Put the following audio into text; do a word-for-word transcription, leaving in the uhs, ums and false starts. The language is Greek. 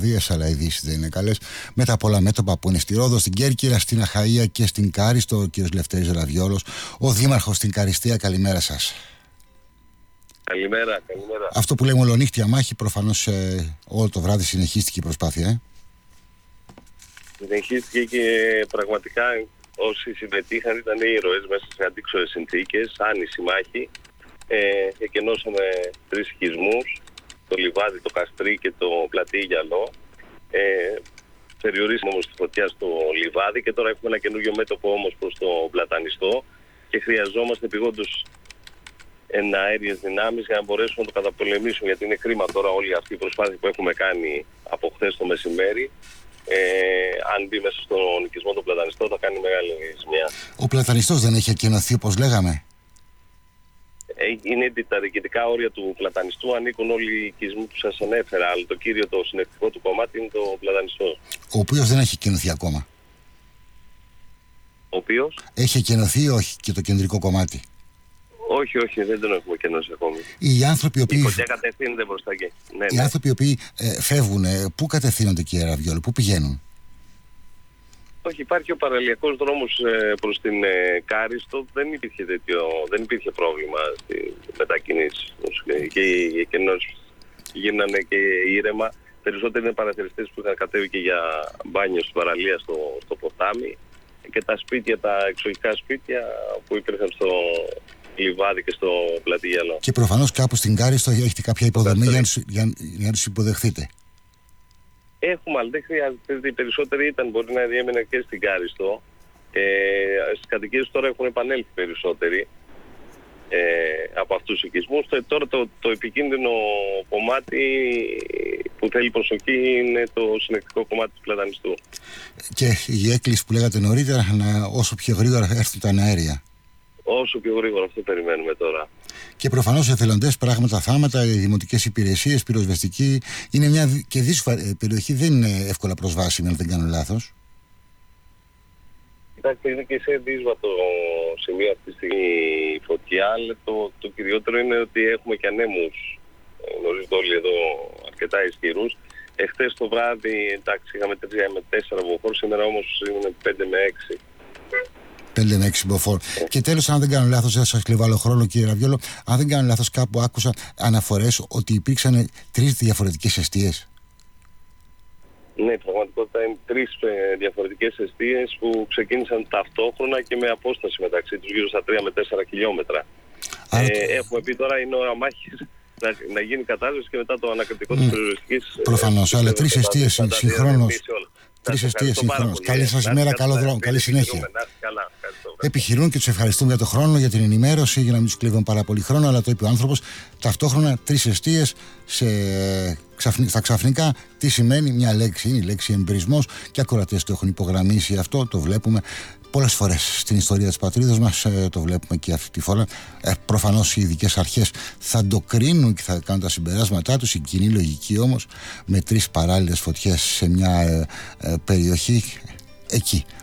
Αλλά οι ειδήσεις δεν είναι καλές. Με τα πολλά μέτωπα που είναι στη Ρόδο, στην Κέρκυρα, στην Αχαΐα και στην Κάριστο, ο κύριος Λευτέρης Ραβιόλος, ο δήμαρχος στην Καριστία. Καλημέρα σας. Καλημέρα, καλημέρα. Αυτό που λέμε ολονύχτια μάχη, προφανώς ε, όλο το βράδυ συνεχίστηκε η προσπάθεια. Ε? Συνεχίστηκε και πραγματικά όσοι συμμετείχαν ήταν ήρωες μέσα σε αντίξωες συνθήκες, άνηση μάχη. Ε, εκενώσαμε τρεις οικισμούς, το Λιβάδι, το Καστρί και το Πλατή Γυαλό. Ε, περιορίσαμε όμως τη φωτιά στο Λιβάδι και τώρα έχουμε ένα καινούργιο μέτωπο όμως προς το Πλατανιστό και χρειαζόμαστε επειγόντως εναέριες δυνάμεις για να μπορέσουμε να το καταπολεμήσουμε, γιατί είναι κρίμα τώρα όλη αυτή η προσπάθεια που έχουμε κάνει από χθες το μεσημέρι. Ε, αν μπει μέσα στον οικισμό του Πλατανιστό θα κάνει μεγάλη ζημιά. Ο Πλατανιστός δεν έχει ακενωθεί όπως λέγαμε? Είναι τα διοικητικά όρια του Πλατανιστού, ανήκουν όλοι οι οικισμοί που σας ανέφερα, αλλά το κύριο, το συνεκτικό του κομμάτι είναι το Πλατανιστό. Ο οποίος δεν έχει εκενωθεί ακόμα. Ο οποίος? Έχει εκενωθεί ή όχι και το κεντρικό κομμάτι? Όχι, όχι, δεν τον έχουμε εκενώσει ακόμη. Οι άνθρωποι οι οποίοι, η φωτιά κατευθύνεται προς τα εκεί. Ναι, οι ναι. άνθρωποι οι οποίοι ε, φεύγουν, ε, πού κατευθύνονται, κύριε Ραβιόλο, πού πηγαίνουν? Όχι, υπάρχει ο παραλιακός δρόμος ε, προς την ε, Κάριστο. Δεν υπήρχε, τέτοιο, δεν υπήρχε πρόβλημα στη μετακίνηση. Και οι εκενώσεις γίνανε και ήρεμα. Περισσότεροι είναι παρατηρητές που είχαν κατέβει και για μπάνιο στην παραλία στο, στο ποτάμι. Και τα σπίτια, τα εξοχικά σπίτια που υπήρχαν στο Λιβάδι και στο Πλατή Γυαλό. Και προφανώς κάπου στην Κάριστο έχετε κάποια υποδομή για, για, για να τους υποδεχθείτε? Έχουμε, αλλά δεν χρειάζεται. Οι περισσότεροι ήταν, μπορεί να διέμεναν και στην Κάριστο. Ε, στις κατοικίες τώρα έχουν επανέλθει περισσότεροι ε, από αυτούς τους οικισμούς. Τώρα το, το επικίνδυνο κομμάτι που θέλει προσοχή είναι το συνεκτικό κομμάτι του Πλατανιστού. Και η έκκληση που λέγατε νωρίτερα, να όσο πιο γρήγορα έρθουν τα αέρια. Όσο πιο γρήγορα, αυτό περιμένουμε τώρα. Και προφανώς εθελοντές, πράγματα, θάματα, οι δημοτικές υπηρεσίες, πυροσβεστική. Είναι μια και δύσκολη περιοχή, δεν είναι εύκολα προσβάσιμη, αν δεν κάνω λάθος. Κοιτάξτε, είναι και σε δύσβατο σημείο αυτή τη στιγμή η φωτιά, αλλά το, το κυριότερο είναι ότι έχουμε και ανέμους. Γνωρίζετε όλοι εδώ αρκετά ισχυρούς. Εχθές το βράδυ, εντάξει, είχαμε τρία με τέσσερα μποφόρ, σήμερα όμως είναι πέντε με έξι. πέντε με έξι μποφόρ. Yeah. Και τέλος, αν δεν κάνω λάθος, δεν σας κλεβάλω χρόνο, κύριε Ραβιόλο, αν δεν κάνω λάθος, κάπου άκουσα αναφορές ότι υπήρξαν τρεις διαφορετικές εστίες. Ναι, πραγματικότητα είναι τρεις ε, διαφορετικές εστίες που ξεκίνησαν ταυτόχρονα και με απόσταση μεταξύ τους γύρω στα τρία με τέσσερα χιλιόμετρα. Άρα... Ε, έχουμε πει τώρα είναι ώρα μάχης να, να γίνει κατάσταση και μετά το ανακριτικό mm. της περιοριστικής. Προφανώς, ε, αλλά τρεις εστίες συγχρόνως. Τρεις εστίες συγχρόνως. Καλή σας ημέρα, καλό δρόμο, καλή συνέχεια. Επιχειρούν και τους ευχαριστούμε για τον χρόνο, για την ενημέρωση, για να μην τους κλέβουν πάρα πολύ χρόνο, αλλά το είπε ο άνθρωπος. Ταυτόχρονα τρεις εστίες σε... στα ξαφνικά. Τι σημαίνει μια λέξη? Είναι η λέξη εμπειρισμός και οι ακροατές το έχουν υπογραμμίσει αυτό, το βλέπουμε πολλές φορές στην ιστορία της πατρίδας μας, ε, το βλέπουμε και αυτή τη φορά. Ε, προφανώς οι ειδικές αρχές θα το κρίνουν και θα κάνουν τα συμπεράσματά τους. Η κοινή λογική όμως, με τρεις παράλληλες φωτιές σε μια ε, ε, περιοχή, εκεί